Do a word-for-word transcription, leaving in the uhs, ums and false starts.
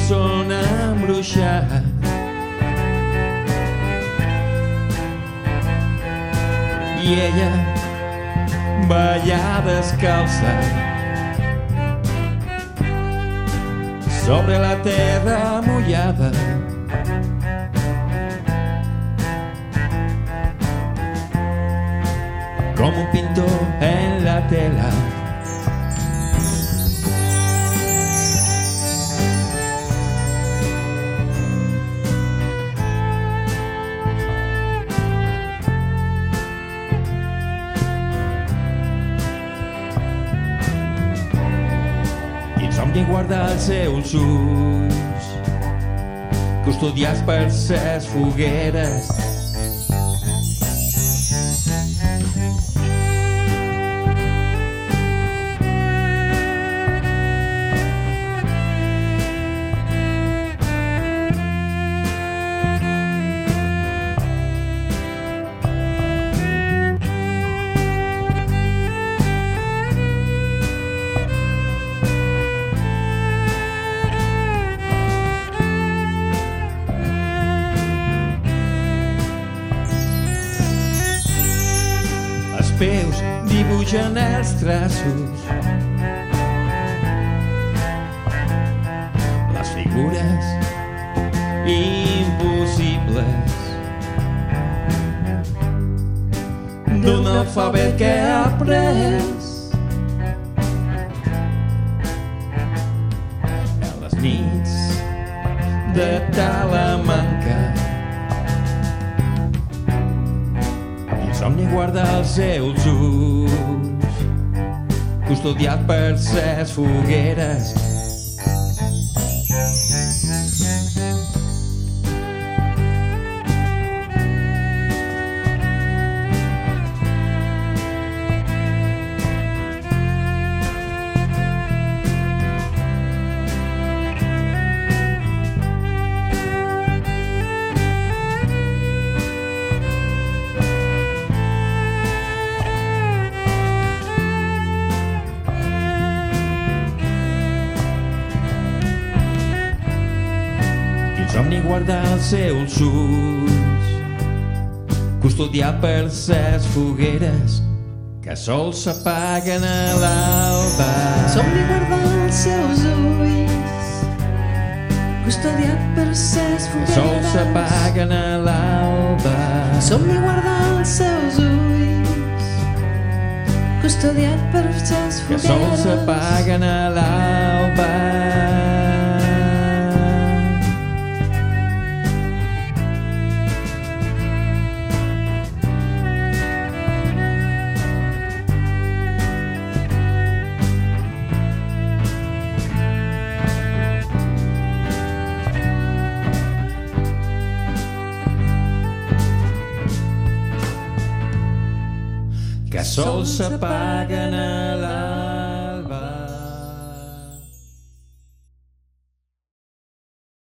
son embruixat. I ella balla descalça sobre la terra mullada. Com un pintor en la tela. Somni guarda els seus ulls, custodiats per ses fogueres. Els peus dibuixen els traços, les figures impossibles d'un alfabet que ha après en les nits de Talamanca. Somni guarda els seus ulls, custodiat per ses fogueres. Somni guarda els seus ulls, custodiat per ses fogueres que sols s'apaguen a l'alba. Somni guarda els seus ulls, custodiat per ses fogueres que sols s'apaguen a l'alba. Somni guarda els seus ulls, custodiat per ses fogueres que sols s'apaguen a l'alba. Que sols s'apaguen a la